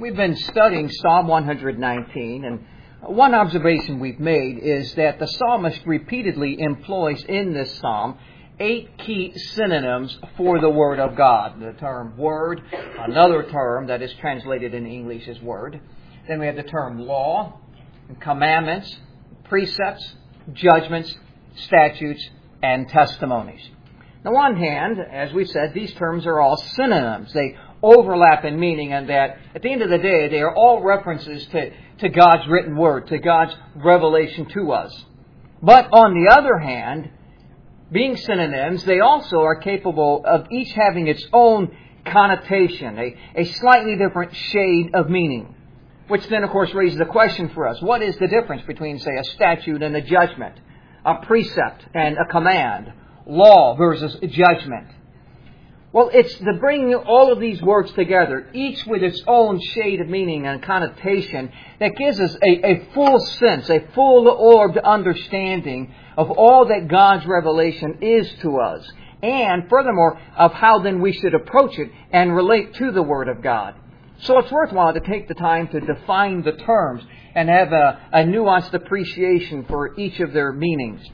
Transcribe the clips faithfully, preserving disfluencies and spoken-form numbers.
We've been studying Psalm one nineteen, and one observation we've made is that the psalmist repeatedly employs in this psalm eight key synonyms for the Word of God. The term Word, another term that is translated in English as Word. Then we have the term law, commandments, precepts, judgments, statutes, and testimonies. On the one hand, as we said, these terms are all synonyms. They overlap in meaning, and that at the end of the day, they are all references to, to God's written Word, to God's revelation to us. But on the other hand, being synonyms, they also are capable of each having its own connotation, a, a slightly different shade of meaning. Which then, of course, raises the question for us. What is the difference between, say, a statute and a judgment? A precept and a command? Law versus judgment? Well, it's the bringing all of these words together, each with its own shade of meaning and connotation, that gives us a, a full sense, a full-orbed understanding of all that God's revelation is to us. And, furthermore, of how then we should approach it and relate to the Word of God. So it's worthwhile to take the time to define the terms and have a, a nuanced appreciation for each of their meanings.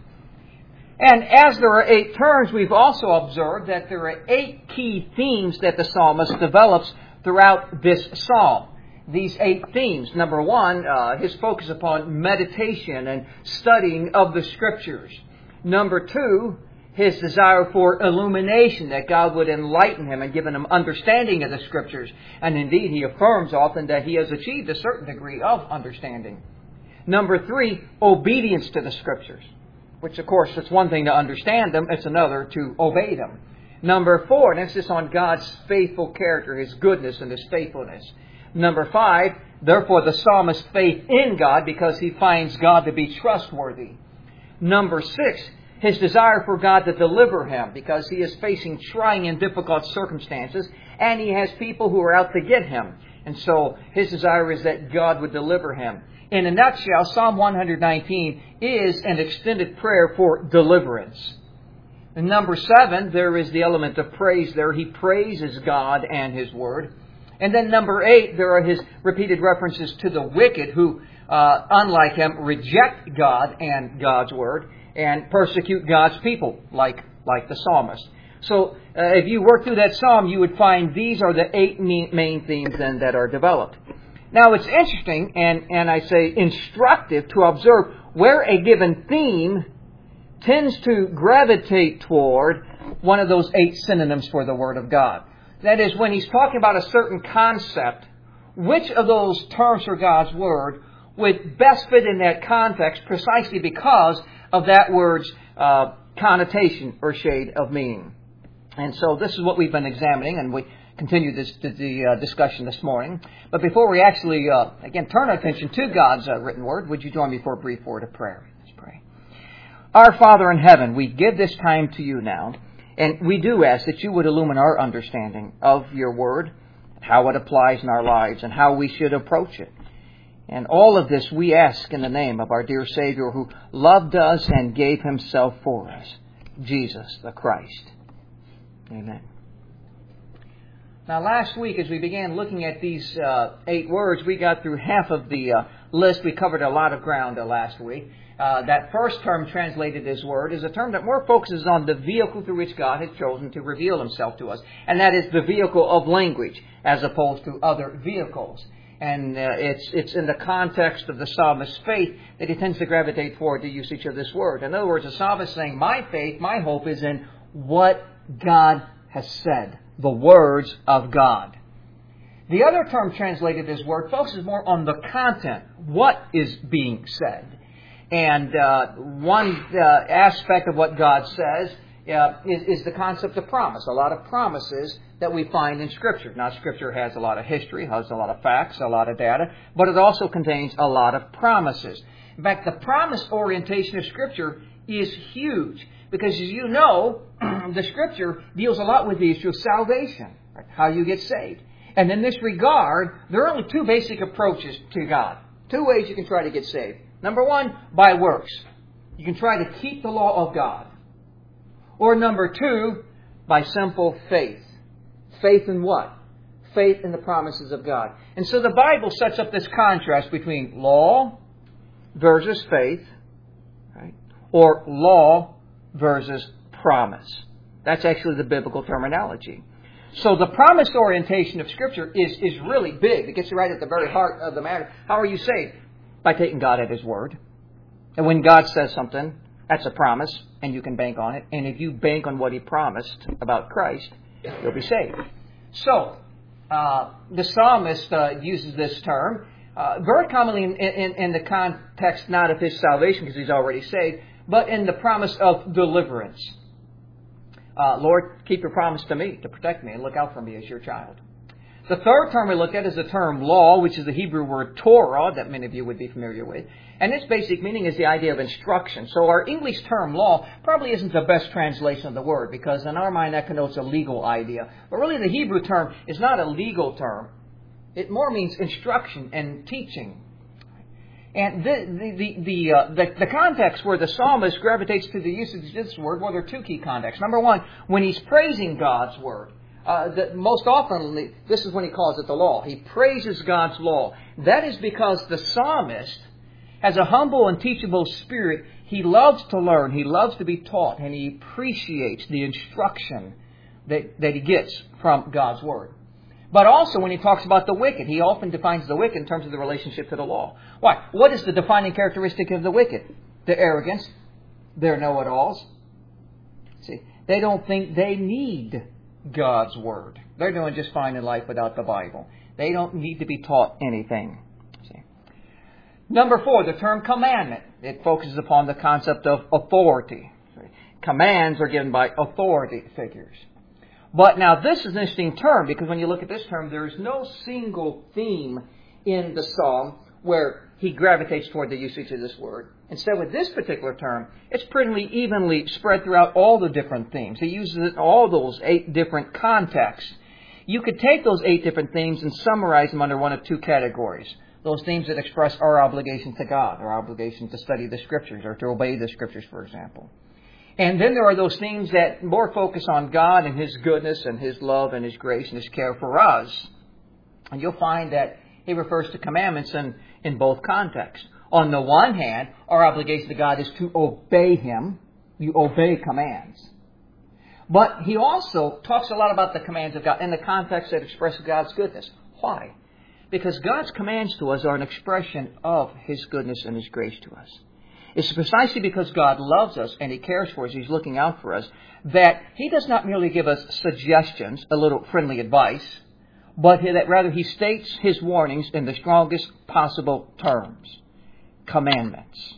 And as there are eight terms, we've also observed that there are eight key themes that the psalmist develops throughout this psalm. These eight themes. Number one, uh, his focus upon meditation and studying of the Scriptures. Number two, his desire for illumination, that God would enlighten him and give him understanding of the Scriptures. And indeed, he affirms often that he has achieved a certain degree of understanding. Number three, obedience to the Scriptures. Which, of course, it's one thing to understand them, it's another to obey them. Number four, an emphasis on God's faithful character, His goodness and His faithfulness. Number five, therefore the psalmist's faith in God because he finds God to be trustworthy. Number six, his desire for God to deliver him because he is facing trying and difficult circumstances and he has people who are out to get him. And so his desire is that God would deliver him. In a nutshell, Psalm one nineteen is an extended prayer for deliverance. And number seven, there is the element of praise there. He praises God and His Word. And then number eight, there are his repeated references to the wicked who, uh, unlike him, reject God and God's Word and persecute God's people, like, like the psalmist. So uh, if you work through that psalm, you would find these are the eight main themes then that are developed. Now, it's interesting, and, and I say instructive, to observe where a given theme tends to gravitate toward one of those eight synonyms for the Word of God. That is, when he's talking about a certain concept, which of those terms for God's Word would best fit in that context precisely because of that word's uh, connotation or shade of meaning. And so this is what we've been examining, and we continue this, the uh, discussion this morning. But before we actually, uh, again, turn our attention to God's uh, written Word, would you join me for a brief word of prayer? Let's pray. Our Father in heaven, we give this time to you now, and we do ask that you would illumine our understanding of your Word, how it applies in our lives, and how we should approach it. And all of this we ask in the name of our dear Savior who loved us and gave Himself for us, Jesus the Christ. Amen. Now, last week, as we began looking at these uh, eight words, we got through half of the uh, list. We covered a lot of ground uh, last week. Uh, that first term translated as Word is a term that more focuses on the vehicle through which God has chosen to reveal Himself to us. And that is the vehicle of language, as opposed to other vehicles. And uh, it's it's in the context of the psalmist's faith that he tends to gravitate toward the usage of this word. In other words, the psalmist is saying, my faith, my hope is in what God has said. The words of God. The other term translated as Word focuses more on the content. What is being said? And uh, one uh, aspect of what God says uh, is, is the concept of promise. A lot of promises that we find in Scripture. Now, Scripture has a lot of history, has a lot of facts, a lot of data, but it also contains a lot of promises. In fact, the promise orientation of Scripture is huge. Because as you know, the Scripture deals a lot with the issue of salvation, right? How you get saved. And in this regard, there are only two basic approaches to God. Two ways you can try to get saved. Number one, by works. You can try to keep the law of God. Or number two, by simple faith. Faith in what? faith in the promises of God. And so the Bible sets up this contrast between law versus faith, right? Or law versus promise. That's actually the biblical terminology. So the promise orientation of Scripture is, is really big. It gets right at the very heart of the matter. How are you saved? By taking God at His word. And when God says something, that's a promise, and you can bank on it. And if you bank on what He promised about Christ, you'll be saved. So, uh, the psalmist uh, uses this term uh, very commonly in, in, in the context not of his salvation, because he's already saved, but in the promise of deliverance. Uh, Lord, keep your promise to me, to protect me, and look out for me as your child. The third term we look at is the term law, which is the Hebrew word Torah, that many of you would be familiar with. And its basic meaning is the idea of instruction. So our English term law probably isn't the best translation of the word, because in our mind that connotes a legal idea. But really the Hebrew term is not a legal term. It more means instruction and teaching. And the the the the, uh, the the context where the psalmist gravitates to the usage of this word, well, there are two key contexts. Number one, when he's praising God's word. Uh, the, most often, this is when he calls it the law. He praises God's law. That is because the psalmist has a humble and teachable spirit. He loves to learn. He loves to be taught. And he appreciates the instruction that, that he gets from God's word. But also when he talks about the wicked, he often defines the wicked in terms of the relationship to the law. Why? What is the defining characteristic of the wicked? Their arrogance. Their know-it-alls. See, they don't think they need God's word. They're doing just fine in life without the Bible. They don't need to be taught anything. See? Number four, the term commandment. It focuses upon the concept of authority. Commands are given by authority figures. But now this is an interesting term, because when you look at this term, there is no single theme in the psalm where he gravitates toward the usage of this word. Instead, with this particular term, it's pretty evenly spread throughout all the different themes. He uses it in all those eight different contexts. You could take those eight different themes and summarize them under one of two categories. Those themes that express our obligation to God, our obligation to study the Scriptures or to obey the Scriptures, for example. And then there are those themes that more focus on God and His goodness and His love and His grace and His care for us. And you'll find that he refers to commandments in, in both contexts. On the one hand, our obligation to God is to obey Him. You obey commands. But he also talks a lot about the commands of God in the context that expresses God's goodness. Why? Because God's commands to us are an expression of His goodness and His grace to us. It's precisely because God loves us and He cares for us, He's looking out for us, that He does not merely give us suggestions, a little friendly advice, but that rather He states His warnings in the strongest possible terms. Commandments.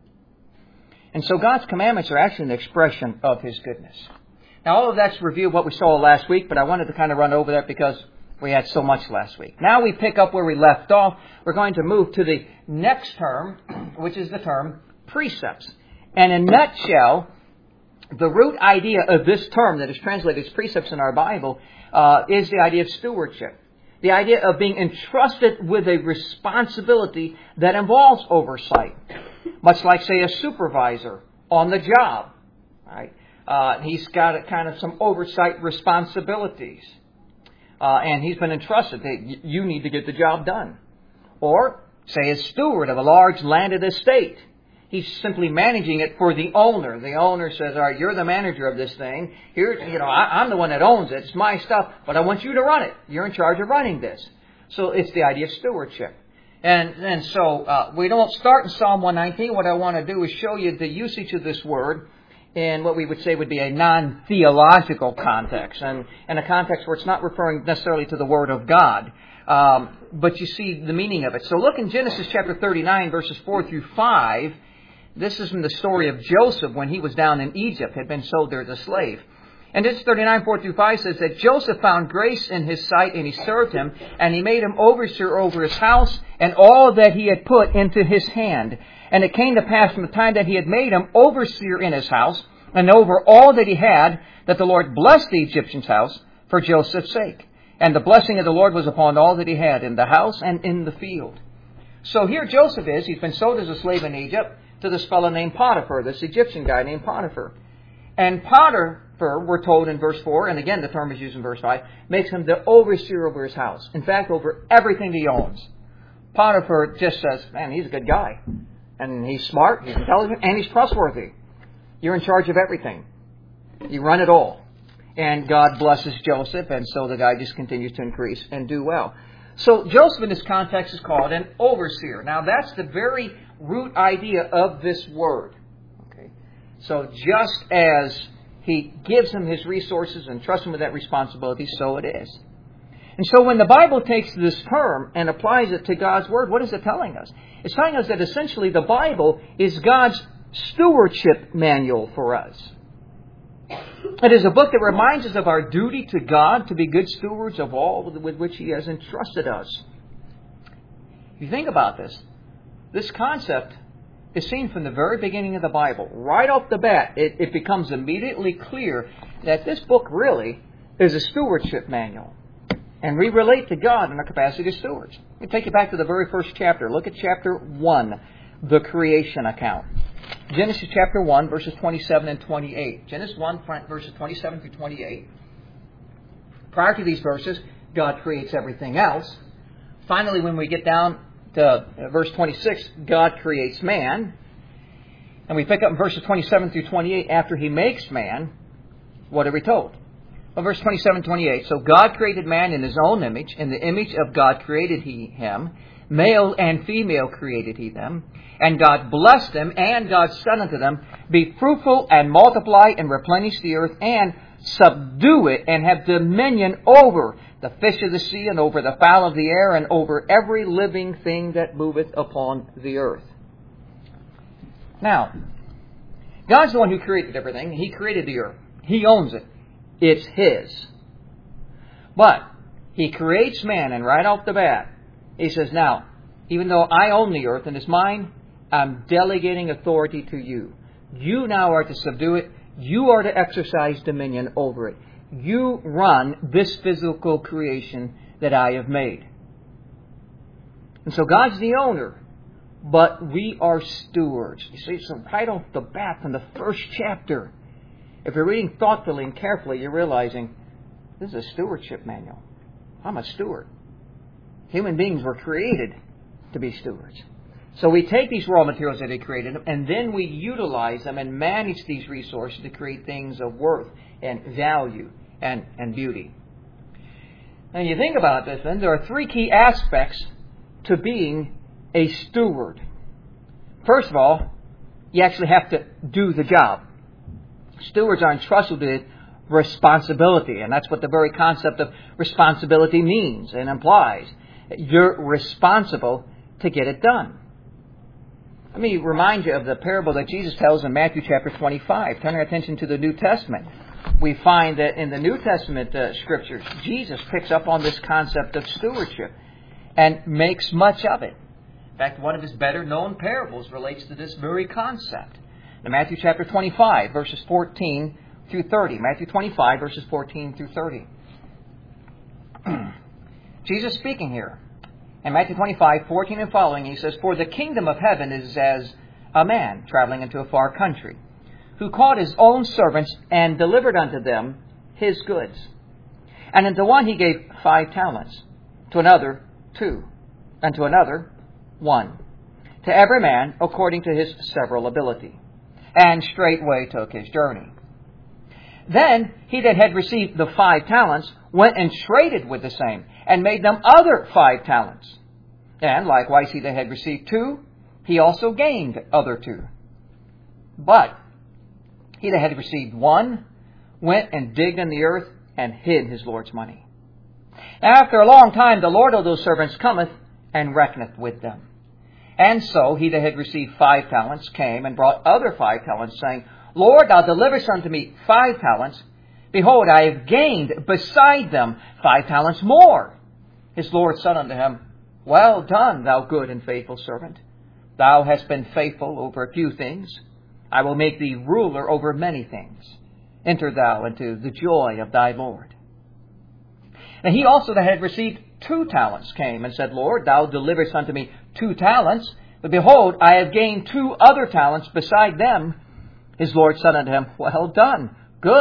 And so God's commandments are actually an expression of His goodness. Now, all of that's review of what we saw last week, but I wanted to kind of run over that because we had so much last week. Now we pick up where we left off. We're going to move to the next term, which is the term precepts. And in a nutshell, the root idea of this term that is translated as precepts in our Bible uh, is the idea of stewardship. The idea of being entrusted with a responsibility that involves oversight. Much like, say, a supervisor on the job. Right? Uh, he's got a, kind of some oversight responsibilities. Uh, and he's been entrusted that you need to get the job done. Or, say, a steward of a large landed estate. He's simply managing it for the owner. The owner says, all right, you're the manager of this thing. Here, you know, I, I'm the one that owns it. It's my stuff, but I want you to run it. You're in charge of running this. So it's the idea of stewardship. And, and so uh, we don't start in Psalm one nineteen. What I want to do is show you the usage of this word in what we would say would be a non-theological context, and in a context where it's not referring necessarily to the Word of God. Um, but you see the meaning of it. So look in Genesis chapter thirty-nine, verses four through five. This is from the story of Joseph when he was down in Egypt, had been sold there as a slave. And Genesis thirty-nine, four through five says that Joseph found grace in his sight, and he served him, and he made him overseer over his house and all that he had put into his hand. And it came to pass from the time that he had made him overseer in his house and over all that he had, that the Lord blessed the Egyptian's house for Joseph's sake. And the blessing of the Lord was upon all that he had in the house and in the field. So here Joseph is. He's been sold as a slave in Egypt to this fellow named Potiphar, this Egyptian guy named Potiphar. And Potiphar, Potiphar, we're told in verse four, and again the term is used in verse five, makes him the overseer over his house. In fact, over everything he owns. Potiphar just says, man, he's a good guy. And he's smart, he's intelligent, and he's trustworthy. You're in charge of everything. You run it all. And God blesses Joseph, and so the guy just continues to increase and do well. So Joseph in this context is called an overseer. Now that's the very root idea of this word. Okay. So just as he gives him his resources and trusts him with that responsibility, so it is. And so when the Bible takes this term and applies it to God's Word, what is it telling us? It's telling us that essentially the Bible is God's stewardship manual for us. It is a book that reminds us of our duty to God to be good stewards of all with which He has entrusted us. If you think about this, this concept is seen from the very beginning of the Bible. Right off the bat, it, it becomes immediately clear that this book really is a stewardship manual. And we relate to God in our capacity as stewards. Let me take you back to the very first chapter. Look at chapter one, the creation account. Genesis chapter one, verses twenty-seven and twenty-eight. Genesis one, verses twenty-seven through twenty-eight. Prior to these verses, God creates everything else. Finally, when we get down to verse twenty-six, God creates man. And we pick up in verses twenty-seven through twenty-eight. After He makes man, what are we told? Well, verse twenty-seven, twenty-eight. So God created man in His own image. In the image of God created He him. Male and female created He them. And God blessed them, and God said unto them, be fruitful and multiply and replenish the earth and subdue it and have dominion over the fish of the sea and over the fowl of the air and over every living thing that moveth upon the earth. Now, God's the one who created everything. He created the earth. He owns it. It's His. But He creates man, and right off the bat, He says, now, even though I own the earth and it's mine, I'm delegating authority to you. You now are to subdue it. You are to exercise dominion over it. You run this physical creation that I have made. And so God's the owner, but we are stewards. You see, so right off the bat from the first chapter, if you're reading thoughtfully and carefully, you're realizing this is a stewardship manual. I'm a steward. Human beings were created to be stewards. So we take these raw materials that He created, and then we utilize them and manage these resources to create things of worth and value and, and beauty. And you think about this, then, there are three key aspects to being a steward. First of all, you actually have to do the job. Stewards are entrusted with responsibility, and that's what the very concept of responsibility means and implies. You're responsible to get it done. Let me remind you of the parable that Jesus tells in Matthew chapter twenty-five. Turn our attention to the New Testament. We find that in the New Testament uh, scriptures, Jesus picks up on this concept of stewardship and makes much of it. In fact, one of His better known parables relates to this very concept. In Matthew chapter twenty-five, verses fourteen through thirty. Matthew twenty-five, verses fourteen through thirty. Jesus speaking here. In Matthew twenty-five, fourteen and following, He says, for the kingdom of heaven is as a man traveling into a far country, who called his own servants and delivered unto them his goods. And unto one he gave five talents, to another two, and to another one, to every man according to his several ability. And straightway took his journey. Then he that had received the five talents went and traded with the same, and made them other five talents. And likewise he that had received two, he also gained other two. But he that had received one went and digged in the earth and hid his Lord's money. After a long time the Lord of those servants cometh and reckoneth with them. And so he that had received five talents came and brought other five talents, saying, Lord, thou deliverest unto me five talents. Behold, I have gained beside them five talents more. His Lord said unto him, well done, thou good and faithful servant. Thou hast been faithful over a few things. I will make thee ruler over many things. Enter thou into the joy of thy Lord. And he also that had received two talents came and said, Lord, thou deliverest unto me two talents. But behold, I have gained two other talents beside them. His Lord said unto him, well done, good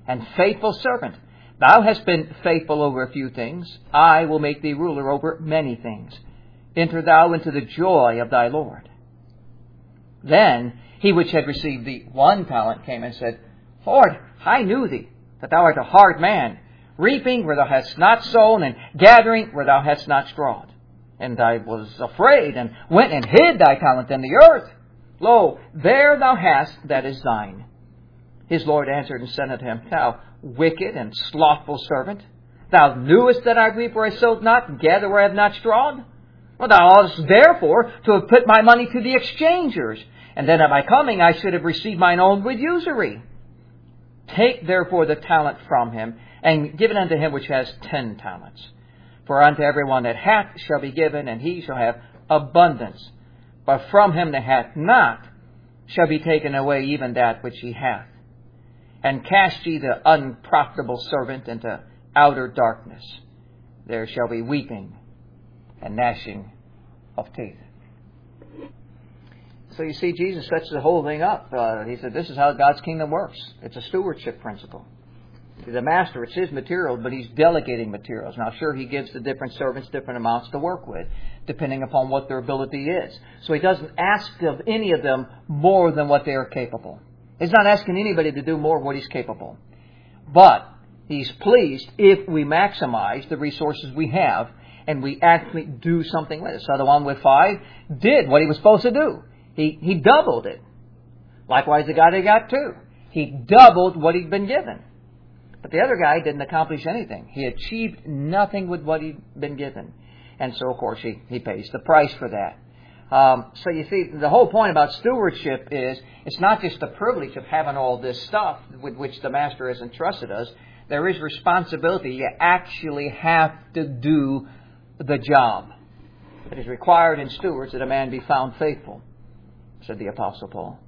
and faithful servant. Thou hast been faithful over a few things. I will make thee ruler over many things. Enter thou into the joy of thy Lord. Then he which had received the one talent came and said, Lord, I knew thee, that thou art a hard man, reaping where thou hast not sown, and gathering where thou hast not strawed. And I was afraid, and went and hid thy talent in the earth. Lo, there thou hast that is thine. His Lord answered and said unto him, Thou wicked and slothful servant, thou knewest that I reap where I sowed not, and gather where I have not strawed? Well, thou oughtest therefore to have put my money to the exchangers, and then at my coming I should have received mine own with usury. Take therefore the talent from him, and give it unto him which has ten talents. For unto every one that hath shall be given, and he shall have abundance. But from him that hath not shall be taken away even that which he hath. And cast ye the unprofitable servant into outer darkness. There shall be weeping and gnashing of teeth. So you see, Jesus sets the whole thing up. Uh, he said, this is how God's kingdom works. It's a stewardship principle. The master, it's his material, but he's delegating materials. Now, sure, he gives the different servants different amounts to work with, depending upon what their ability is. So he doesn't ask of any of them more than what they are capable. He's not asking anybody to do more of what he's capable. But he's pleased if we maximize the resources we have and we actually do something with it. So the one with five did what he was supposed to do. He, he doubled it. Likewise, the guy that got two. He doubled what he'd been given. But the other guy didn't accomplish anything. He achieved nothing with what he'd been given. And so, of course, he, he pays the price for that. Um, so you see, the whole point about stewardship is it's not just the privilege of having all this stuff with which the Master has entrusted us. There is responsibility. You actually have to do the job. It is required in stewards that a man be found faithful, said the Apostle Paul.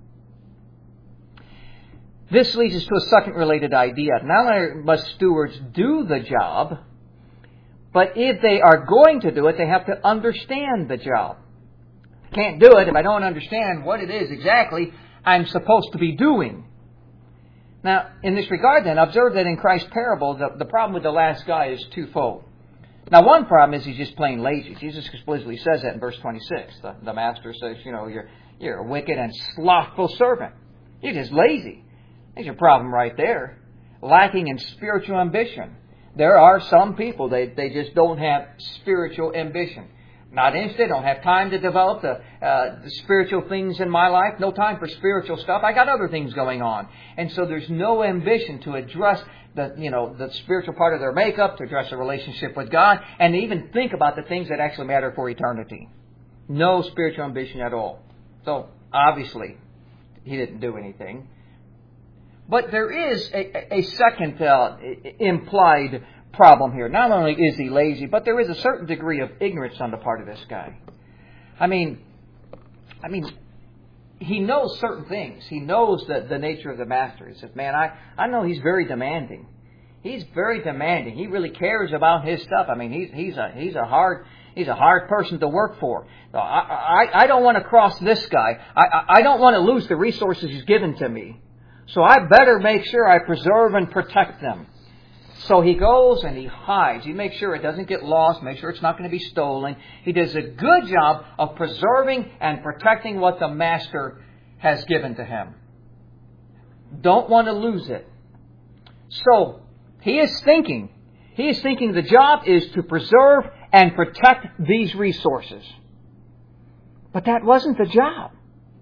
This leads us to a second related idea. Not only must stewards do the job, but if they are going to do it, they have to understand the job. I can't do it if I don't understand what it is exactly I'm supposed to be doing. Now, in this regard then, observe that in Christ's parable, the, the problem with the last guy is twofold. Now, one problem is he's just plain lazy. Jesus explicitly says that in verse twenty-six. The, the master says, you know, you're, you're a wicked and slothful servant. You're just lazy. There's your problem right there. Lacking in spiritual ambition. There are some people, they, they just don't have spiritual ambition. Not interested, don't have time to develop the, uh, the spiritual things in my life. No time for spiritual stuff. I got other things going on. And so there's no ambition to address the, you know, the spiritual part of their makeup, to address a relationship with God, and to even think about the things that actually matter for eternity. No spiritual ambition at all. So, obviously, he didn't do anything. But there is a, a second uh, implied problem here. Not only is he lazy, but there is a certain degree of ignorance on the part of this guy. I mean, I mean, he knows certain things. He knows the, the nature of the master. He says, man, I, I know he's very demanding. He's very demanding. He really cares about his stuff. I mean, he's he's a he's a hard he's a hard person to work for. I I, I don't want to cross this guy. I, I I don't want to lose the resources he's given to me. So I better make sure I preserve and protect them. So he goes and he hides. He makes sure it doesn't get lost, make sure it's not going to be stolen. He does a good job of preserving and protecting what the master has given to him. Don't want to lose it. So he is thinking, he is thinking the job is to preserve and protect these resources. But that wasn't the job.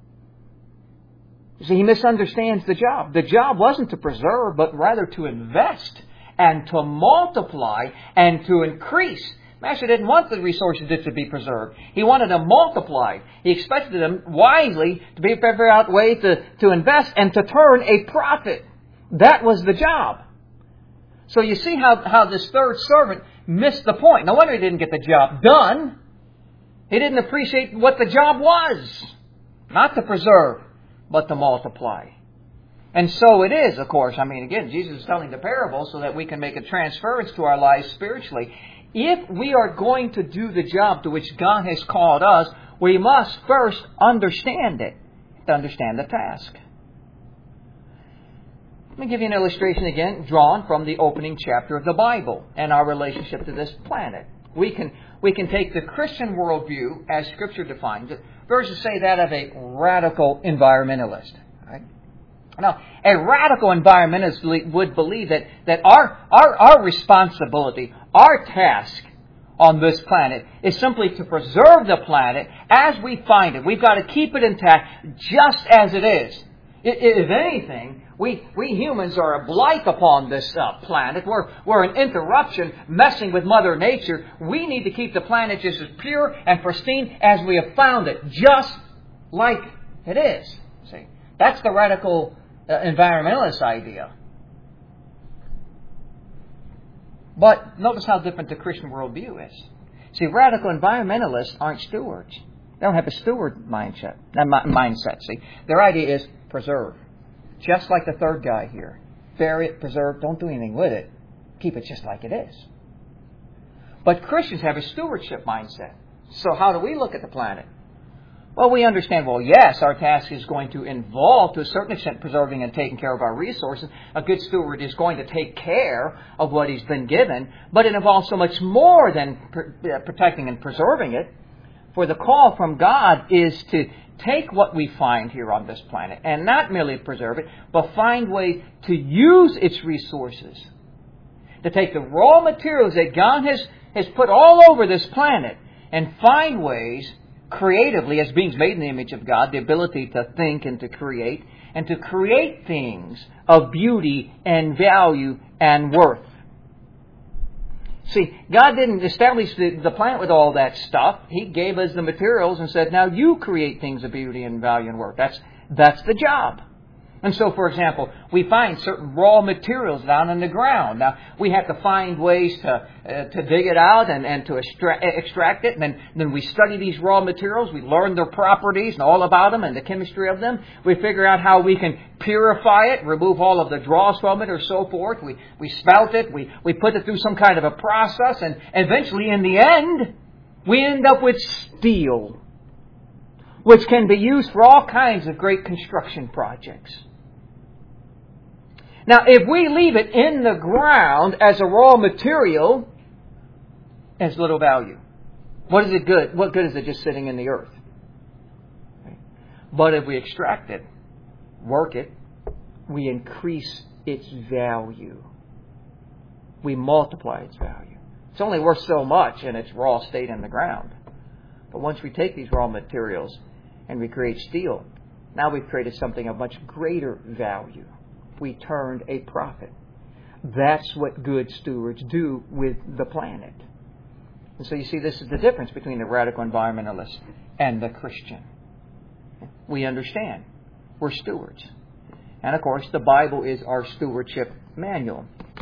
See, he misunderstands the job. The job wasn't to preserve, but rather to invest and to multiply and to increase. Master didn't want the resources to be preserved. He wanted them multiplied. He expected them wisely to be figure out ways to, to invest and to turn a profit. That was the job. So you see how, how this third servant missed the point. No wonder he didn't get the job done. He didn't appreciate what the job was. Not to preserve, but to multiply. And so it is, of course. I mean, again, Jesus is telling the parable so that we can make a transference to our lives spiritually. If we are going to do the job to which God has called us, we must first understand it, to understand the task. Let me give you an illustration again, drawn from the opening chapter of the Bible and our relationship to this planet. We can we can take the Christian worldview, as Scripture defines it, versus, say, that of a radical environmentalist. Right? Now, a radical environmentalist would believe that, that our, our, our responsibility, our task on this planet is simply to preserve the planet as we find it. We've got to keep it intact just as it is. If anything, we, we humans are a blight upon this uh, planet. We're, we're an interruption messing with Mother Nature. We need to keep the planet just as pure and pristine as we have found it, just like it is. See, that's the radical uh, environmentalist idea. But notice how different the Christian worldview is. See, radical environmentalists aren't stewards. They don't have a steward mindset. Uh, mindset. See, their idea is preserve. Just like the third guy here. Bury it, preserve, don't do anything with it. Keep it just like it is. But Christians have a stewardship mindset. So how do we look at the planet? Well, we understand, well, yes, our task is going to involve, to a certain extent, preserving and taking care of our resources. A good steward is going to take care of what he's been given, but it involves so much more than pr- protecting and preserving it. For the call from God is to take what we find here on this planet and not merely preserve it, but find ways to use its resources. To take the raw materials that God has, has put all over this planet and find ways, creatively, as beings made in the image of God, the ability to think and to create, and to create things of beauty and value and worth. See, God didn't establish the, the planet with all that stuff. He gave us the materials and said, now you create things of beauty and value and worth. That's, that's the job. And so, for example, we find certain raw materials down in the ground. Now, we have to find ways to uh, to dig it out and, and to extract, extract it. And then, then we study these raw materials. We learn their properties and all about them and the chemistry of them. We figure out how we can purify it, remove all of the dross from it or so forth. We, we smelt it. We, we put it through some kind of a process. And eventually, in the end, we end up with steel, which can be used for all kinds of great construction projects. Now, if we leave it in the ground as a raw material, it has little value. What is it good? What good is it just sitting in the earth? But if we extract it, work it, we increase its value. We multiply its value. It's only worth so much in its raw state in the ground. But once we take these raw materials and we create steel, now we've created something of much greater value. We turned a profit. That's what good stewards do with the planet. And so you see, this is the difference between the radical environmentalist and the Christian. We understand. We're stewards. And of course, the Bible is our stewardship manual.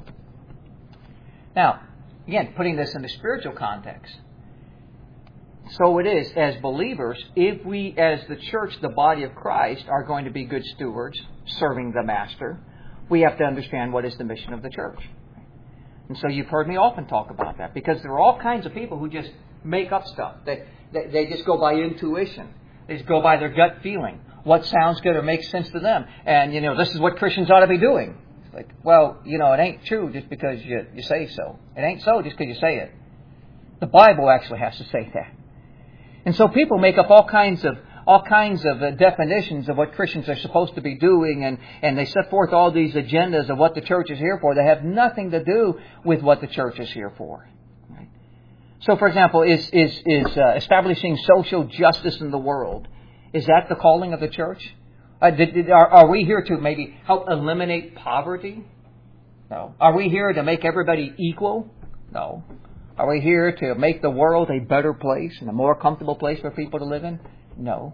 Now, again, putting this in the spiritual context. So it is, as believers, if we, as the church, the body of Christ, are going to be good stewards, serving the Master, we have to understand what is the mission of the church. And so you've heard me often talk about that, because there are all kinds of people who just make up stuff. They, they, they just go by intuition. They just go by their gut feeling. What sounds good or makes sense to them. And, you know, this is what Christians ought to be doing. It's like, well, you know, it ain't true just because you, you say so. It ain't so just because you say it. The Bible actually has to say that. And so people make up all kinds of all kinds of uh, definitions of what Christians are supposed to be doing, and, and they set forth all these agendas of what the church is here for. They have nothing to do with what the church is here for. Right? So, for example, is is is uh, establishing social justice in the world, is that the calling of the church? Uh, did, did, are, are we here to maybe help eliminate poverty? No. Are we here to make everybody equal? No. Are we here to make the world a better place and a more comfortable place for people to live in? No.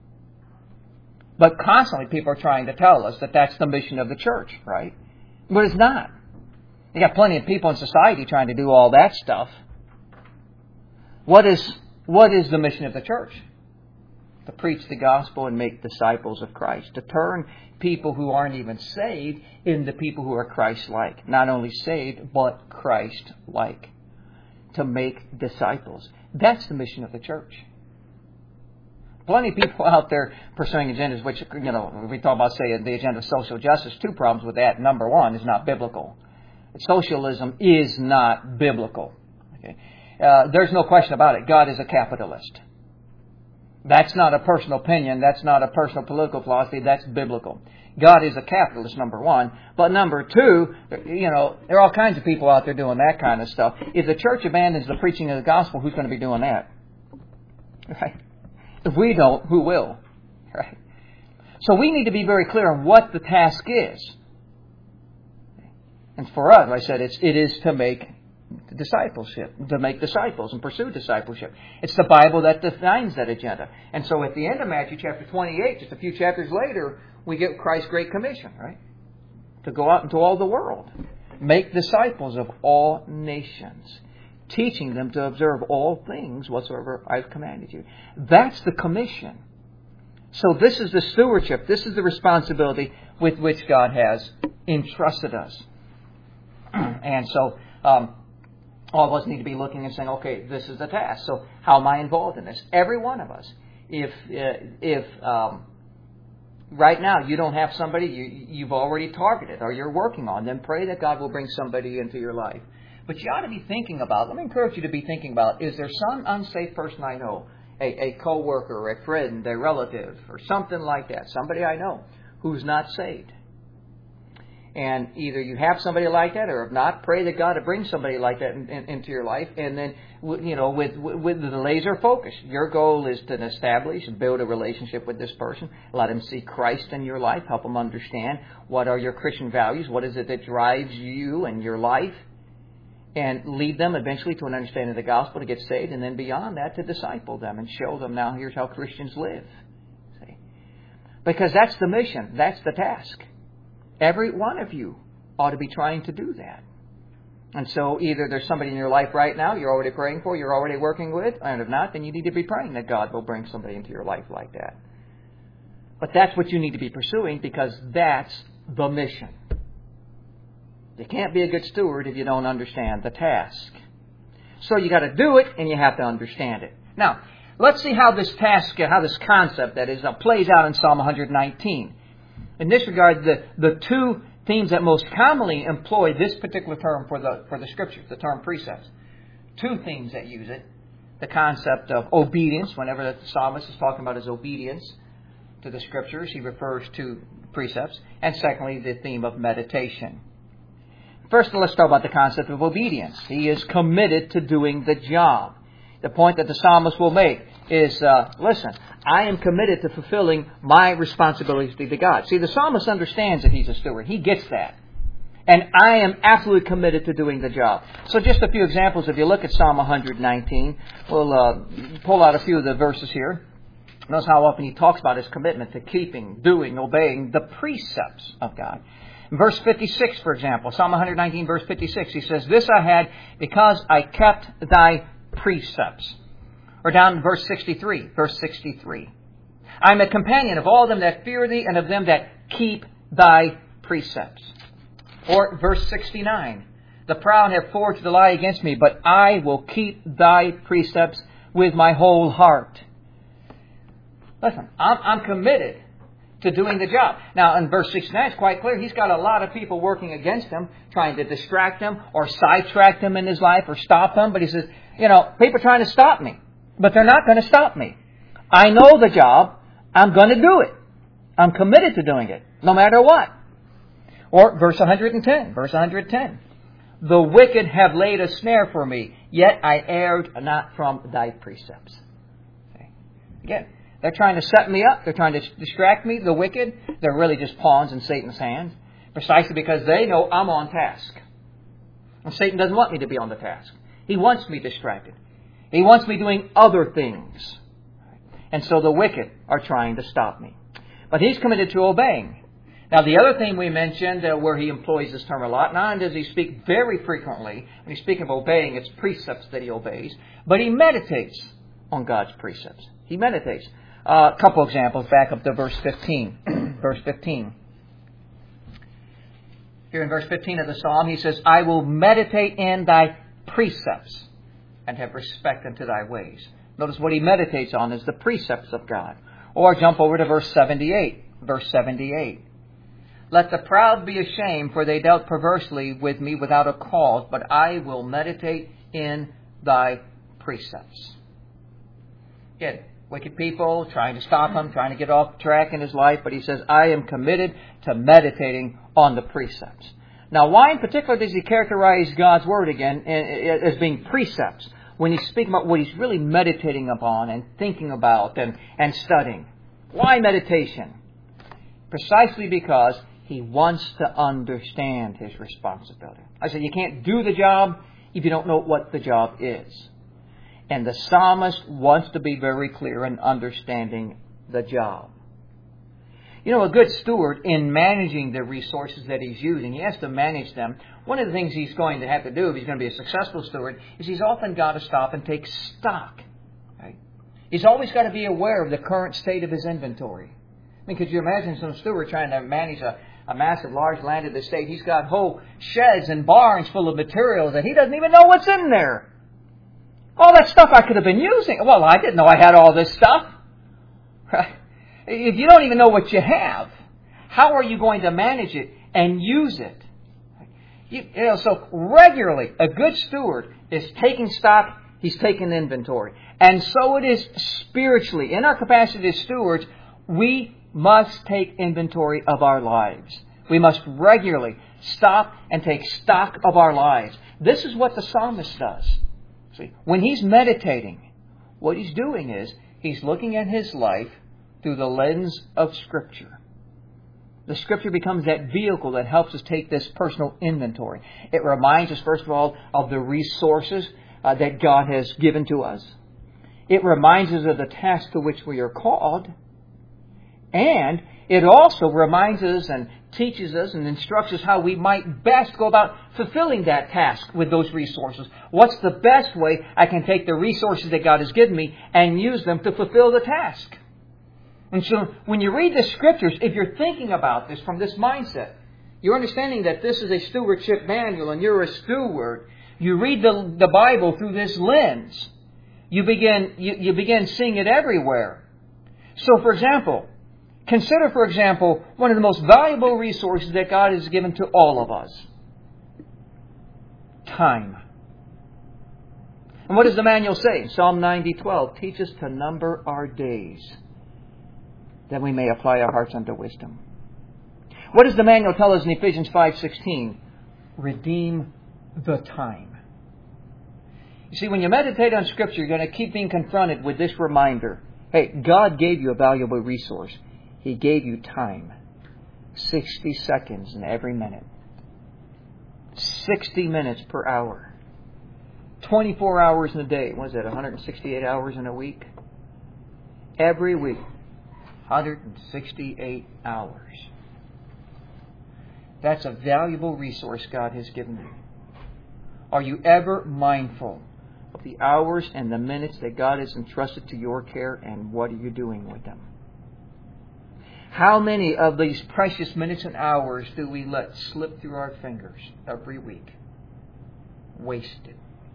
But constantly people are trying to tell us that that's the mission of the church, right? But it's not. You got plenty of people in society trying to do all that stuff. What is what is the mission of the church? To preach the gospel and make disciples of Christ. To turn people who aren't even saved into people who are Christ-like. Not only saved, but Christ-like. To make disciples. That's the mission of the church. plenty of people out there pursuing agendas, which, you know, we talk about, say, the agenda of social justice. Two problems with that. Number one, is not biblical. Socialism is not biblical. Okay? Uh, there's no question about it. God is a capitalist. That's not a personal opinion. That's not a personal political philosophy. That's biblical. God is a capitalist, number one. But number two, you know, there are all kinds of people out there doing that kind of stuff. If the church abandons the preaching of the gospel, who's going to be doing that? Right? If we don't, who will? Right? So we need to be very clear on what the task is. And for us, like I said, it's, it is to make discipleship, to make disciples and pursue discipleship. It's the Bible that defines that agenda. And so at the end of Matthew chapter twenty-eight, just a few chapters later, we get Christ's Great Commission, right? To go out into all the world. Make disciples of all nations, teaching them to observe all things whatsoever I've commanded you. That's the commission. So this is the stewardship. This is the responsibility with which God has entrusted us. And so um, all of us need to be looking and saying, okay, this is the task. So how am I involved in this? Every one of us. If uh, if um, right now you don't have somebody you, you've already targeted or you're working on, then pray that God will bring somebody into your life. But you ought to be thinking about, let me encourage you to be thinking about, is there some unsafe person I know, a, a co-worker, a friend, a relative, or something like that, somebody I know who's not saved? And either you have somebody like that, or if not, pray that God will bring somebody like that in, in, into your life. And then, you know, with with the laser focus, your goal is to establish and build a relationship with this person. Let him see Christ in your life. Help him understand what are your Christian values. What is it that drives you and your life? And lead them eventually to an understanding of the gospel to get saved. And then beyond that, to disciple them and show them, now here's how Christians live. See? Because that's the mission. That's the task. Every one of you ought to be trying to do that. And so either there's somebody in your life right now you're already praying for, you're already working with, and if not, then you need to be praying that God will bring somebody into your life like that. But that's what you need to be pursuing, because that's the mission. You can't be a good steward if you don't understand the task. So you got to do it, and you have to understand it. Now, let's see how this task, how this concept, that is, uh, plays out in Psalm one nineteen. In this regard, the, the two themes that most commonly employ this particular term for the for the Scriptures, the term precepts. Two themes that use it. The concept of obedience, whenever the psalmist is talking about his obedience to the Scriptures, he refers to precepts. And secondly, the theme of meditation. First, let's talk about the concept of obedience. He is committed to doing the job. The point that the psalmist will make is, uh, listen, I am committed to fulfilling my responsibilities to God. See, the psalmist understands that he's a steward. He gets that. And I am absolutely committed to doing the job. So just a few examples. If you look at Psalm one nineteen, we'll uh, pull out a few of the verses here. Notice how often he talks about his commitment to keeping, doing, obeying the precepts of God. In verse fifty-six, for example, Psalm one nineteen, verse fifty-six, he says, "This I had because I kept thy precepts." Or down in verse sixty-three, verse sixty-three. "I am a companion of all them that fear thee, and of them that keep thy precepts." Or verse sixty-nine, "The proud have forged a lie against me, but I will keep thy precepts with my whole heart." Listen, I'm, I'm committed to doing the job. Now, in verse sixty-nine, it's quite clear he's got a lot of people working against him, trying to distract him or sidetrack him in his life or stop him. But he says, you know, people are trying to stop me, but they're not going to stop me. I know the job. I'm going to do it. I'm committed to doing it, no matter what. Or verse one ten, verse one ten. "The wicked have laid a snare for me, yet I erred not from thy precepts." Okay. Again, they're trying to set me up. They're trying to distract me. The wicked, they're really just pawns in Satan's hands, precisely because they know I'm on task. And Satan doesn't want me to be on the task. He wants me distracted. He wants me doing other things. And so the wicked are trying to stop me. But he's committed to obeying. Now, the other thing we mentioned, uh, where he employs this term a lot, not only does he speak very frequently, when he's speaking of obeying, it's precepts that he obeys, but he meditates on God's precepts. He meditates. Uh, a couple examples, back up to verse fifteen. Verse fifteen. Here in verse fifteen of the Psalm, he says, "I will meditate in thy precepts and have respect unto thy ways." Notice what he meditates on is the precepts of God. Or jump over to verse seventy-eight. Verse seventy-eight. Let the proud be ashamed, for they dealt perversely with me without a cause, but I will meditate in thy precepts. Again, wicked people trying to stop him, trying to get off track in his life, but he says, I am committed to meditating on the precepts. Now, why in particular does he characterize God's Word again as being precepts when he's speaking about what he's really meditating upon and thinking about and, and studying? Why meditation? Precisely because he wants to understand his responsibility. I said you can't do the job if you don't know what the job is. And the psalmist wants to be very clear in understanding the job. You know, a good steward in managing the resources that he's using, he has to manage them. One of the things he's going to have to do if he's going to be a successful steward is he's often got to stop and take stock. Right? He's always got to be aware of the current state of his inventory. I mean, could you imagine some steward trying to manage a, a massive, large landed estate? He's got whole sheds and barns full of materials and he doesn't even know what's in there. All that stuff I could have been using. Well, I didn't know I had all this stuff. Right? If you don't even know what you have, how are you going to manage it and use it? You, you know, so regularly, a good steward is taking stock, he's taking inventory. And so it is spiritually. In our capacity as stewards, we must take inventory of our lives. We must regularly stop and take stock of our lives. This is what the psalmist does. See, when he's meditating, what he's doing is he's looking at his life through the lens of Scripture. The Scripture becomes that vehicle that helps us take this personal inventory. It reminds us, first of all, of the resources uh, that God has given to us. It reminds us of the task to which we are called. And it also reminds us and teaches us and instructs us how we might best go about fulfilling that task with those resources. What's the best way I can take the resources that God has given me and use them to fulfill the task? And so when you read the Scriptures, if you're thinking about this from this mindset, you're understanding that this is a stewardship manual and you're a steward. You read the, the Bible through this lens. You begin, you, you begin seeing it everywhere. So, for example, consider, for example, one of the most valuable resources that God has given to all of us. Time. And what does the manual say? Psalm ninety twelve, teach us to number our days, that we may apply our hearts unto wisdom. What does the manual tell us in Ephesians five sixteen? Redeem the time. You see, when you meditate on Scripture, you're going to keep being confronted with this reminder. Hey, God gave you a valuable resource. He gave you time. sixty seconds in every minute. sixty minutes per hour. twenty-four hours in a day. What is that, one hundred sixty-eight hours in a week? Every week. one hundred sixty-eight hours. That's a valuable resource God has given you. Are you ever mindful of the hours and the minutes that God has entrusted to your care, and what are you doing with them? How many of these precious minutes and hours do we let slip through our fingers every week? Wasted.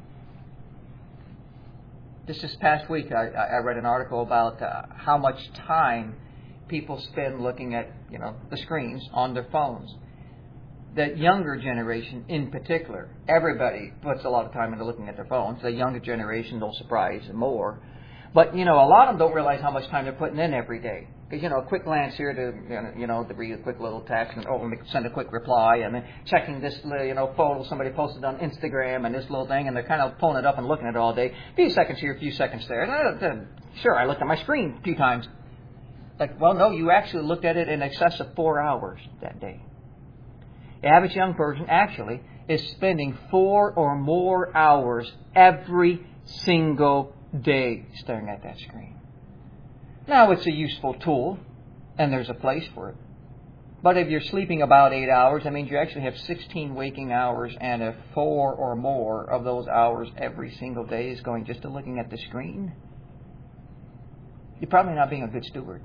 Just this past week, I, I read an article about uh, how much time people spend looking at, you know, the screens on their phones. The younger generation in particular, everybody puts a lot of time into looking at their phones. The younger generation, no surprise, more. But, you know, a lot of them don't realize how much time they're putting in every day. Because, you know, a quick glance here to, you know, to read a quick little text and, oh, let me send a quick reply, and then checking this, you know, photo somebody posted on Instagram and this little thing, and they're kind of pulling it up and looking at it all day. A few seconds here, a few seconds there. And I, uh, sure, I looked at my screen a few times. Like, well, no, you actually looked at it in excess of four hours that day. The average young person actually is spending four or more hours every single day staring at that screen. Now, it's a useful tool, and there's a place for it. But if you're sleeping about eight hours, that means you actually have sixteen waking hours, and if four or more of those hours every single day is going just to looking at the screen, you're probably not being a good steward.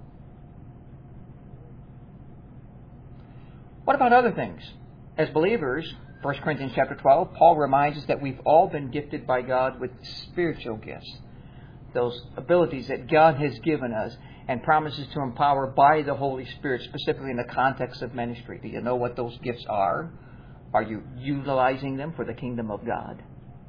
What about other things? As believers, First Corinthians chapter twelve, Paul reminds us that we've all been gifted by God with spiritual gifts. those abilities that God has given us and promises to empower by the Holy Spirit, specifically in the context of ministry. Do you know what those gifts are? Are you utilizing them for the kingdom of God?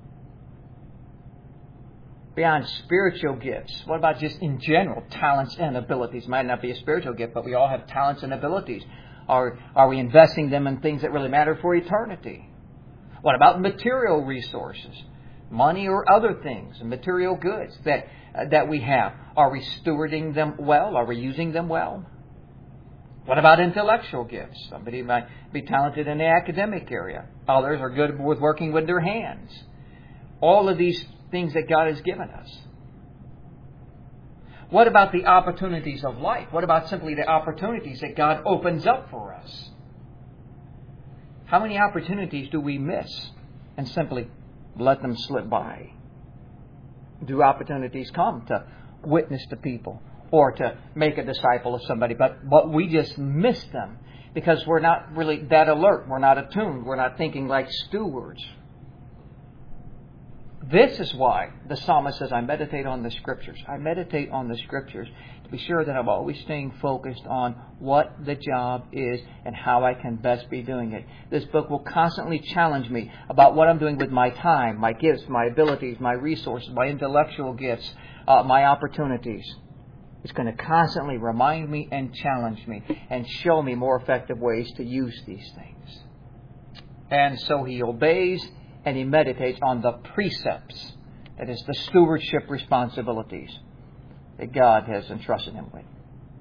Beyond spiritual gifts, what about just in general, talents and abilities? Might not be a spiritual gift, but we all have talents and abilities. Are, are we investing them in things that really matter for eternity? What about material resources? Money or other things, material goods that uh, that we have. Are we stewarding them well? Are we using them well? What about intellectual gifts? Somebody might be talented in the academic area. Others are good with working with their hands. All of these things that God has given us. What about the opportunities of life? What about simply the opportunities that God opens up for us? How many opportunities do we miss and simply let them slip by? Do opportunities come to witness to people or to make a disciple of somebody, but, but we just miss them because we're not really that alert. We're not attuned. We're not thinking like stewards. This is why the psalmist says, I meditate on the Scriptures. I meditate on the Scriptures to be sure that I'm always staying focused on what the job is and how I can best be doing it. This book will constantly challenge me about what I'm doing with my time, my gifts, my abilities, my resources, my intellectual gifts, uh, my opportunities. It's going to constantly remind me and challenge me and show me more effective ways to use these things. And so he obeys and he meditates on the precepts, that is, the stewardship responsibilities that God has entrusted him with.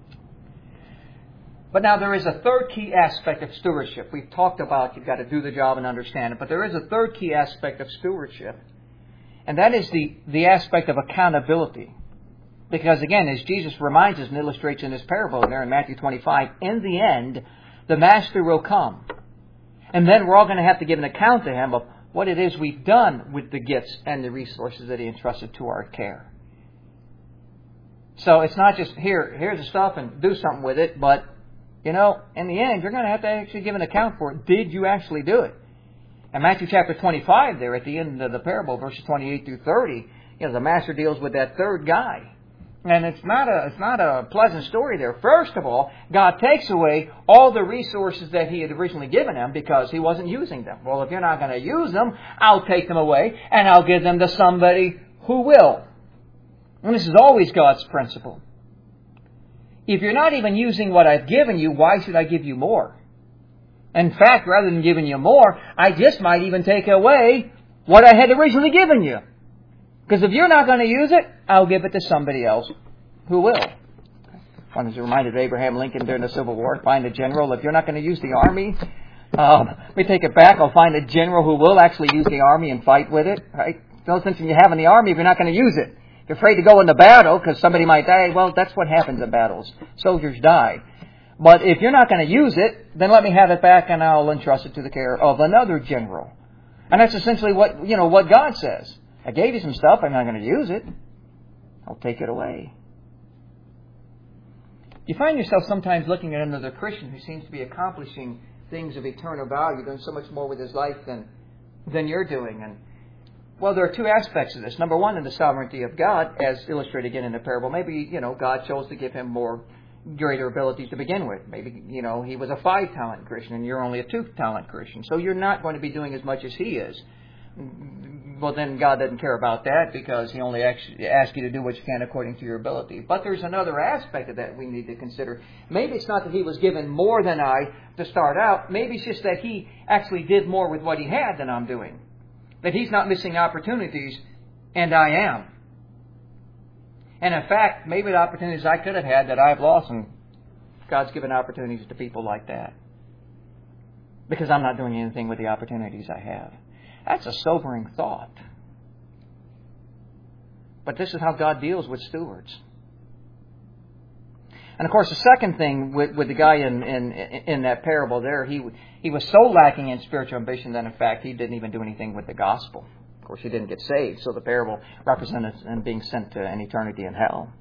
But now there is a third key aspect of stewardship. We've talked about you've got to do the job and understand it, but there is a third key aspect of stewardship, and that is the, the aspect of accountability. Because again, as Jesus reminds us and illustrates in this parable there in Matthew twenty-five, in the end, the Master will come. And then we're all going to have to give an account to him of what it is we've done with the gifts and the resources that he entrusted to our care. So it's not just, here, here's the stuff and do something with it, but, you know, in the end, you're going to have to actually give an account for it. Did you actually do it? In Matthew chapter twenty-five there, at the end of the parable, verses twenty-eight through thirty, you know, the Master deals with that third guy. And it's not a it's not a pleasant story there. First of all, God takes away all the resources that he had originally given him because he wasn't using them. Well, if you're not going to use them, I'll take them away and I'll give them to somebody who will. And this is always God's principle. If you're not even using what I've given you, why should I give you more? In fact, rather than giving you more, I just might even take away what I had originally given you. Because if you're not going to use it, I'll give it to somebody else who will. One is reminded of Abraham Lincoln during the Civil War. Find a general. If you're not going to use the army, um, let me take it back. I'll find a general who will actually use the army and fight with it. Right? No sense in you having the army if you're not going to use it. If you're afraid to go into battle because somebody might die, well, that's what happens in battles. Soldiers die. But if you're not going to use it, then let me have it back and I'll entrust it to the care of another general. And that's essentially what, you know, what God says. I gave you some stuff, I'm not going to use it. I'll take it away. You find yourself sometimes looking at another Christian who seems to be accomplishing things of eternal value, doing so much more with his life than, than you're doing. And well, there are two aspects of this. Number one, in the sovereignty of God, as illustrated again in the parable. Maybe, you know, God chose to give him more greater abilities to begin with. Maybe, you know, he was a five-talent Christian and you're only a two-talent Christian. So you're not going to be doing as much as he is. Well, then God doesn't care about that because he only asks you to do what you can according to your ability. But there's another aspect of that we need to consider. Maybe it's not that he was given more than I to start out. Maybe it's just that he actually did more with what he had than I'm doing. That he's not missing opportunities and I am. And in fact, maybe the opportunities I could have had that I've lost, and God's given opportunities to people like that. Because I'm not doing anything with the opportunities I have. That's a sobering thought. But this is how God deals with stewards. And of course, the second thing with, with the guy in, in in that parable there, he he was so lacking in spiritual ambition that in fact he didn't even do anything with the gospel. Of course, he didn't get saved, so the parable represented him being sent to an eternity in hell.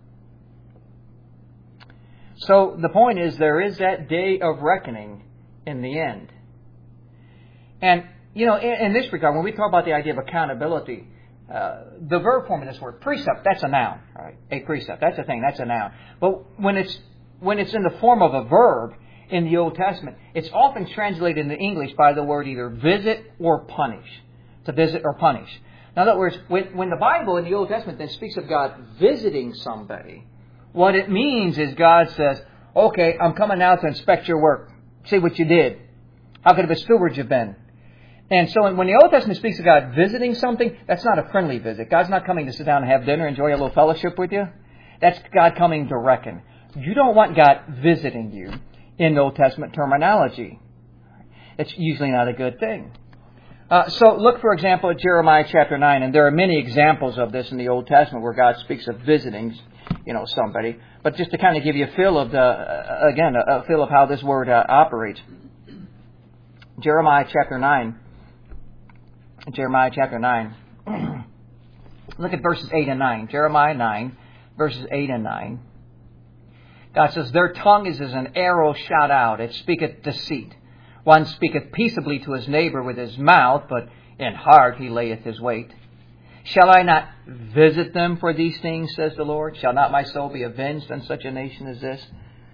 So the point is, there is that day of reckoning in the end. And you know, in, in this regard, when we talk about the idea of accountability, uh, the verb form of this word, precept, that's a noun. Right? A precept, that's a thing, that's a noun. But when it's when it's in the form of a verb in the Old Testament, it's often translated into English by the word either visit or punish. To visit or punish. In other words, when, when the Bible in the Old Testament then speaks of God visiting somebody, what it means is God says, okay, I'm coming now to inspect your work. See what you did. How good of a steward you've been. And so when the Old Testament speaks of God visiting something, that's not a friendly visit. God's not coming to sit down and have dinner, enjoy a little fellowship with you. That's God coming to reckon. You don't want God visiting you in Old Testament terminology. It's usually not a good thing. Uh, so look, for example, at Jeremiah chapter nine, and there are many examples of this in the Old Testament where God speaks of visiting, you know, somebody. But just to kind of give you a feel of the, uh, again, a, a feel of how this word uh, operates. Jeremiah chapter nine. Jeremiah chapter nine. Look at verses eight and nine. Jeremiah nine, verses eight and nine. God says, their tongue is as an arrow shot out. It speaketh deceit. One speaketh peaceably to his neighbor with his mouth, but in heart he layeth his weight. Shall I not visit them for these things, says the Lord? Shall not my soul be avenged on such a nation as this?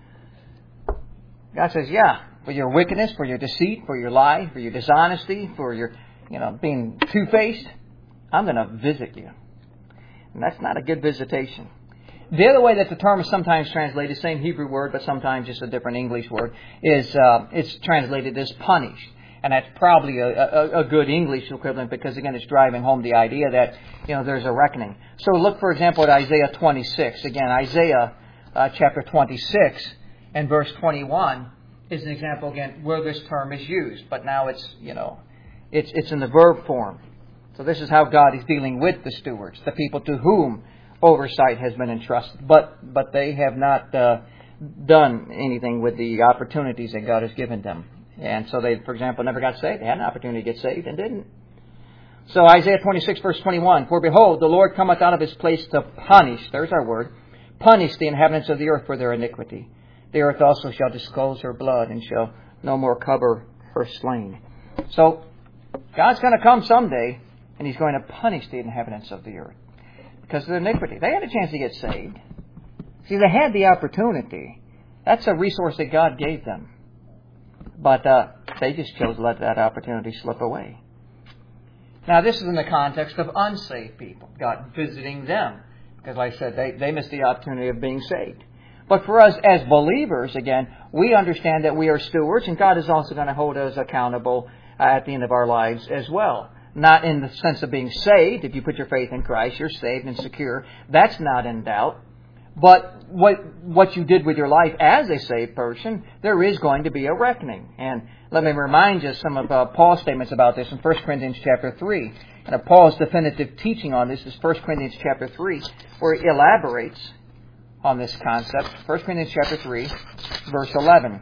God says, yeah, for your wickedness, for your deceit, for your lie, for your dishonesty, for your, you know, being two-faced, I'm going to visit you. And that's not a good visitation. The other way that the term is sometimes translated, same Hebrew word, but sometimes just a different English word, is uh, it's translated as punished. And that's probably a, a, a good English equivalent because, again, it's driving home the idea that, you know, there's a reckoning. So look, for example, at Isaiah twenty-six. Again, Isaiah uh, chapter twenty-six and verse twenty-one is an example, again, where this term is used. But now it's, you know, it's it's in the verb form. So this is how God is dealing with the stewards, the people to whom oversight has been entrusted. But but they have not uh, done anything with the opportunities that God has given them. And so they, for example, never got saved. They had an opportunity to get saved and didn't. So Isaiah twenty-six, verse twenty-one, for behold, the Lord cometh out of his place to punish, there's our word, punish the inhabitants of the earth for their iniquity. The earth also shall disclose her blood and shall no more cover her slain. So God's going to come someday and He's going to punish the inhabitants of the earth because of their iniquity. They had a chance to get saved. See, they had the opportunity. That's a resource that God gave them. But uh, they just chose to let that opportunity slip away. Now, this is in the context of unsaved people, God visiting them. Because, like I said, they, they missed the opportunity of being saved. But for us as believers, again, we understand that we are stewards, and God is also going to hold us accountable at the end of our lives as well. Not in the sense of being saved. If you put your faith in Christ, you're saved and secure. That's not in doubt. But what what you did with your life as a saved person, there is going to be a reckoning. And let me remind you some of uh, Paul's statements about this in First Corinthians chapter three. And uh, Paul's definitive teaching on this is First Corinthians chapter three, where he elaborates on this concept. First Corinthians chapter three, verse eleven.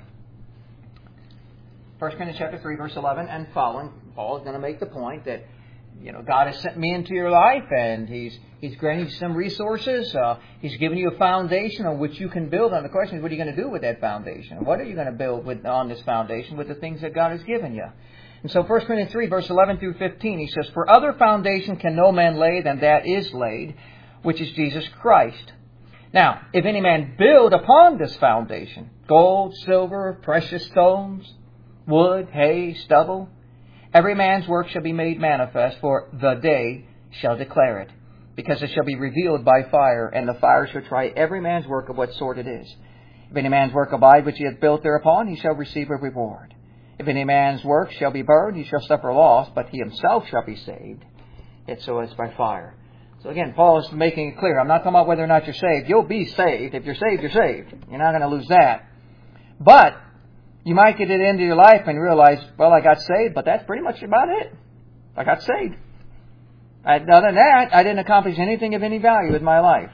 First Corinthians chapter three, verse eleven and following, Paul is going to make the point that, you know, God has sent me into your life, and He's He's granted you some resources. Uh, he's given you a foundation on which you can build on. The question is, what are you going to do with that foundation? What are you going to build with on this foundation with the things that God has given you? And so First Corinthians three, verse eleven through fifteen, he says, for other foundation can no man lay than that is laid, which is Jesus Christ. Now, if any man build upon this foundation, gold, silver, precious stones, wood, hay, stubble, every man's work shall be made manifest, for the day shall declare it, because it shall be revealed by fire, and the fire shall try every man's work of what sort it is. If any man's work abide which he hath built thereon, he shall receive a reward. If any man's work shall be burned, he shall suffer loss, but he himself shall be saved, yet so as by fire. So again, Paul is making it clear. I'm not talking about whether or not you're saved. You'll be saved. If you're saved, you're saved. You're not going to lose that. But you might get to the end of your life and realize, well, I got saved, but that's pretty much about it. I got saved. I, other than that, I didn't accomplish anything of any value with my life.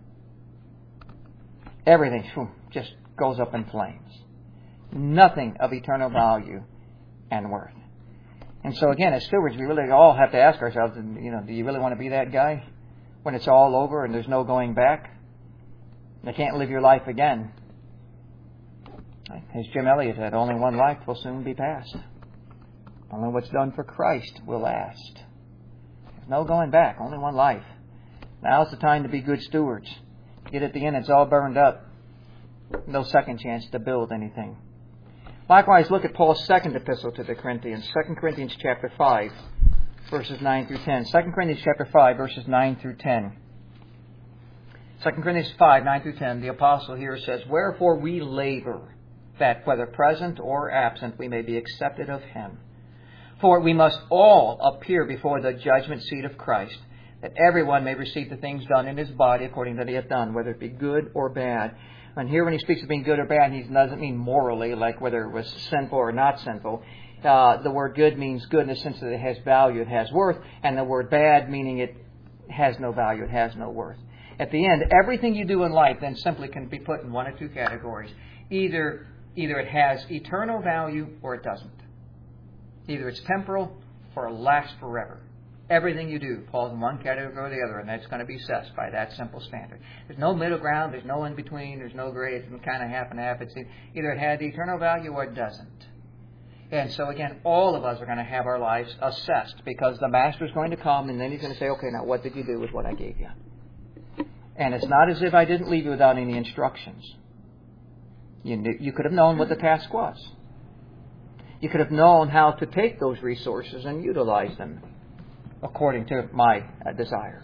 Everything whew, just goes up in flames. Nothing of eternal value and worth. And so again, as stewards, we really all have to ask ourselves, you know, do you really want to be that guy when it's all over and there's no going back? You can't live your life again. As Jim Elliot said, only one life will soon be past. Only what's done for Christ will last. no going back. Only one life. Now's the time to be good stewards. Get at the end, it's all burned up. No second chance to build anything. Likewise, look at Paul's second epistle to the Corinthians, Second Corinthians chapter five, verses nine through ten. Second Corinthians chapter five, verses nine through ten. Second Corinthians five, nine through ten, the apostle here says, "Wherefore we labor, that whether present or absent we may be accepted of Him. For we must all appear before the judgment seat of Christ, that everyone may receive the things done in his body according to that he hath done, whether it be good or bad." And here when he speaks of being good or bad, he doesn't mean morally, like whether it was sinful or not sinful. Uh, the word good means good in the sense that it has value, it has worth, and the word bad meaning it has no value, it has no worth. At the end, everything you do in life then simply can be put in one of two categories. Either, either it has eternal value or it doesn't. Either it's temporal or it lasts forever. Everything you do falls in one category or the other, and that's going to be assessed by that simple standard. There's no middle ground, there's no in between, there's no gray, it's kind of half and half. It's either it has eternal value or it doesn't. And so again, all of us are going to have our lives assessed, because the Master is going to come and then He's going to say, okay, now what did you do with what I gave you? And it's not as if I didn't leave you without any instructions. You knew, you could have known what the task was. You could have known how to take those resources and utilize them according to my uh, desire.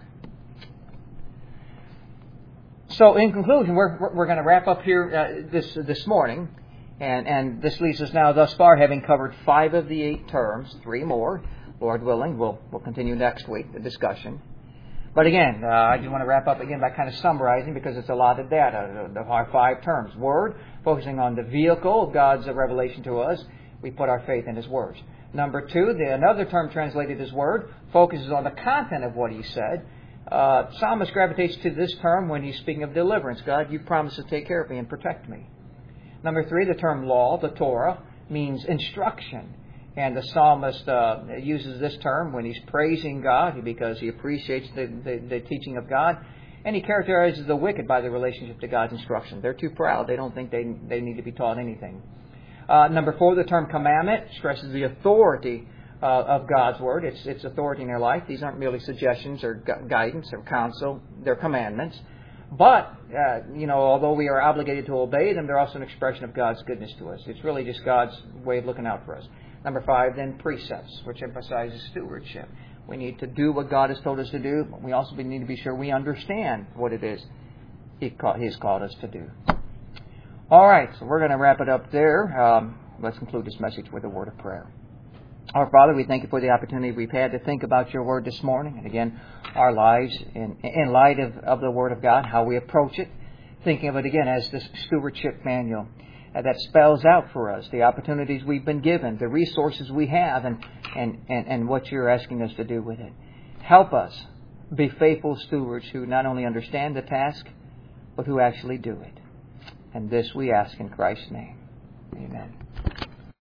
So, in conclusion, we're we're going to wrap up here uh, this this morning, and and this leaves us now thus far having covered five of the eight terms, three more, Lord willing. We'll we'll continue next week the discussion. But again, uh, I just want to wrap up again by kind of summarizing, because it's a lot of data. There are five terms: Word, focusing on the vehicle of God's revelation to us. We put our faith in His words. Number two, the another term translated as Word focuses on the content of what He said. Uh, Psalmist gravitates to this term when he's speaking of deliverance. God, you promised to take care of me and protect me. Number three, the term law, the Torah, means instruction. And the psalmist uh, uses this term when he's praising God because he appreciates the, the, the teaching of God. And he characterizes the wicked by their relationship to God's instruction. They're too proud. They don't think they, they need to be taught anything. Uh, number four, the term commandment stresses the authority uh, of God's Word. It's, it's authority in their life. These aren't merely suggestions or gu- guidance or counsel. They're commandments. But, uh, you know, although we are obligated to obey them, they're also an expression of God's goodness to us. It's really just God's way of looking out for us. Number five, then precepts, which emphasizes stewardship. We need to do what God has told us to do, but we also need to be sure we understand what it is He He's called us to do. All right, so we're going to wrap it up there. Um, let's conclude this message with a word of prayer. Our Father, we thank You for the opportunity we've had to think about Your Word this morning, and again, our lives in, in light of, of the Word of God, how we approach it, thinking of it again as this stewardship manual uh, that spells out for us the opportunities we've been given, the resources we have, and, and, and, and what You're asking us to do with it. Help us be faithful stewards who not only understand the task, but who actually do it. And this we ask in Christ's name. Amen.